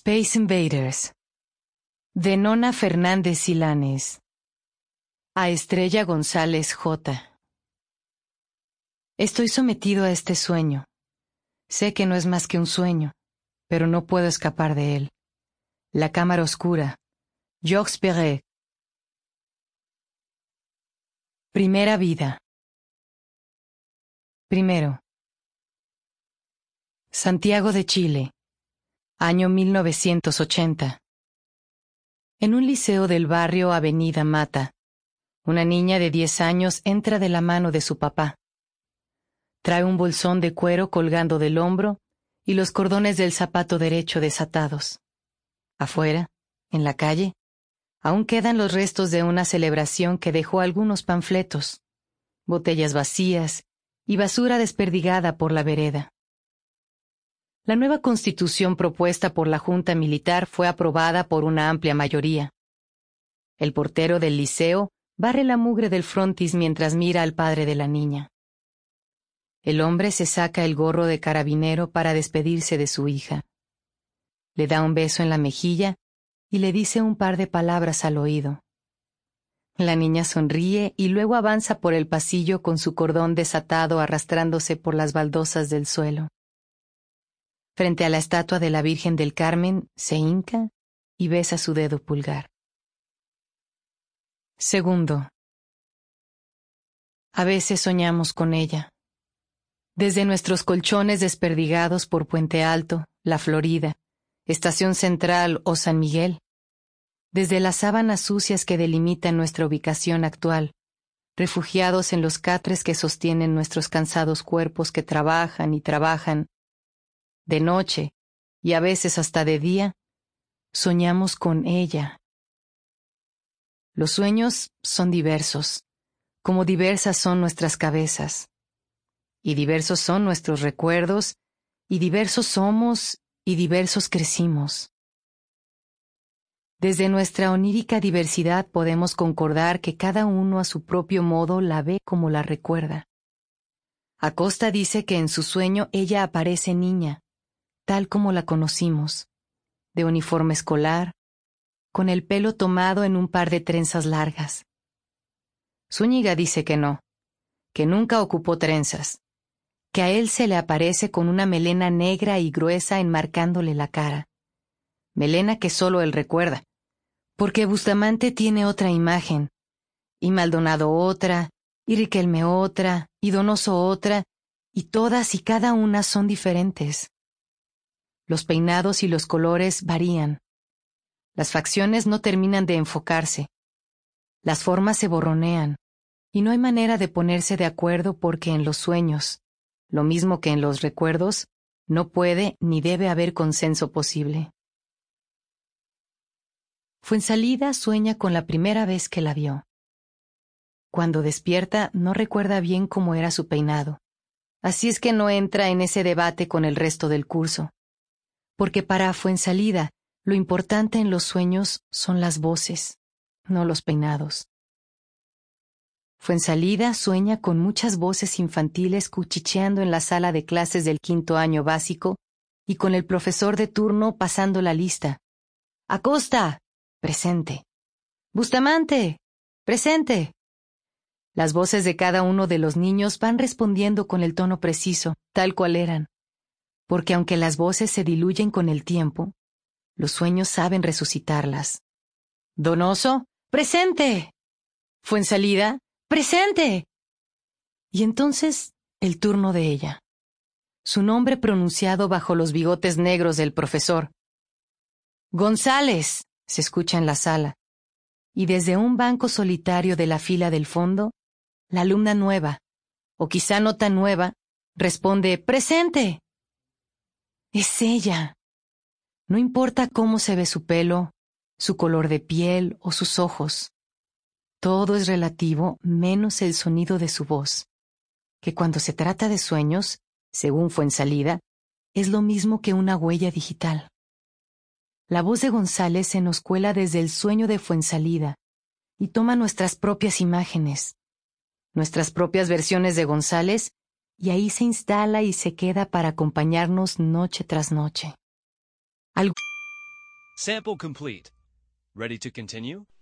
Space Invaders, de Nona Fernández Silanes, a Estrella González J. Estoy sometido a este sueño. Sé que no es más que un sueño, pero no puedo escapar de él. La cámara oscura. Georges Perec. Primera vida. Primero. Santiago de Chile. Año 1980. En un liceo del barrio Avenida Mata, una niña de 10 años entra de la mano de su papá. Trae un bolsón de cuero colgando del hombro y los cordones del zapato derecho desatados. Afuera, en la calle, aún quedan los restos de una celebración que dejó algunos panfletos, botellas vacías y basura desperdigada por la vereda. La nueva constitución propuesta por la Junta Militar fue aprobada por una amplia mayoría. El portero del liceo barre la mugre del frontis mientras mira al padre de la niña. El hombre se saca el gorro de carabinero para despedirse de su hija. Le da un beso en la mejilla y le dice un par de palabras al oído. La niña sonríe y luego avanza por el pasillo con su cordón desatado arrastrándose por las baldosas del suelo. Frente a la estatua de la Virgen del Carmen, se hinca y besa su dedo pulgar. Segundo. A veces soñamos con ella. Desde nuestros colchones desperdigados por Puente Alto, La Florida, Estación Central o San Miguel. Desde las sábanas sucias que delimitan nuestra ubicación actual, refugiados en los catres que sostienen nuestros cansados cuerpos que trabajan y trabajan, de noche y a veces hasta de día, soñamos con ella. Los sueños son diversos, como diversas son nuestras cabezas, y diversos son nuestros recuerdos, y diversos somos, y diversos crecimos. Desde nuestra onírica diversidad podemos concordar que cada uno a su propio modo la ve como la recuerda. Acosta dice que en su sueño ella aparece niña, tal como la conocimos, de uniforme escolar, con el pelo tomado en un par de trenzas largas. Zúñiga dice que no, que nunca ocupó trenzas, que a él se le aparece con una melena negra y gruesa enmarcándole la cara. Melena que solo él recuerda, porque Bustamante tiene otra imagen, y Maldonado otra, y Riquelme otra, y Donoso otra, y todas y cada una son diferentes. Los peinados y los colores varían. Las facciones no terminan de enfocarse. Las formas se borronean, y no hay manera de ponerse de acuerdo porque en los sueños, lo mismo que en los recuerdos, no puede ni debe haber consenso posible. Fuensalida sueña con la primera vez que la vio. Cuando despierta no recuerda bien cómo era su peinado, así es que no entra en ese debate con el resto del curso. Porque para Fuensalida, lo importante en los sueños son las voces, no los peinados. Fuensalida sueña con muchas voces infantiles cuchicheando en la sala de clases del 5º año básico y con el profesor de turno pasando la lista. Acosta, presente. Bustamante, presente. Las voces de cada uno de los niños van respondiendo con el tono preciso, tal cual eran. Porque aunque las voces se diluyen con el tiempo, los sueños saben resucitarlas. Donoso, presente. Fuensalida, presente. Y entonces, el turno de ella. Su nombre pronunciado bajo los bigotes negros del profesor. González, se escucha en la sala. Y desde un banco solitario de la fila del fondo, la alumna nueva, o quizá no tan nueva, responde, presente. Es ella. No importa cómo se ve su pelo, su color de piel o sus ojos. Todo es relativo menos el sonido de su voz, que cuando se trata de sueños, según Fuensalida, es lo mismo que una huella digital. La voz de González se nos cuela desde el sueño de Fuensalida y toma nuestras propias imágenes, nuestras propias versiones de González, y ahí se instala y se queda para acompañarnos noche tras noche. Sample complete. Ready to continue?